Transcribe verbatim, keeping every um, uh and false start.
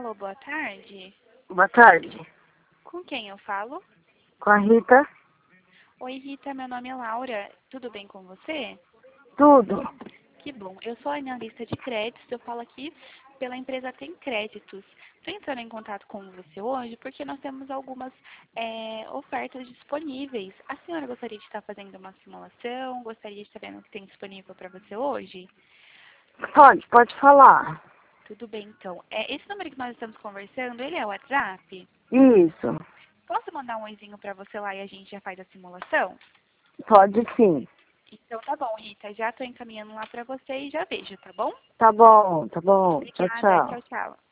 Alô, boa tarde. Boa tarde. Com quem eu falo? Com a Rita? Oi, Rita, meu nome é Laura. Tudo bem com você? Tudo. Que bom. Eu sou analista de créditos. Eu falo aqui pela empresa Tem Créditos. Estou entrando em contato com você hoje porque nós temos algumas é, ofertas disponíveis. A senhora gostaria de estar fazendo uma simulação? Gostaria de saber o que tem disponível para você hoje? Pode, pode falar. Tudo bem, então. É, esse número que nós estamos conversando, ele é o WhatsApp? Isso. Posso mandar um oizinho para você lá e a gente já faz a simulação? Pode sim. Então tá bom, Rita. Já estou encaminhando lá para você e já vejo, tá bom? Tá bom, tá bom. Tchau, Obrigada. tchau. Tchau, tchau.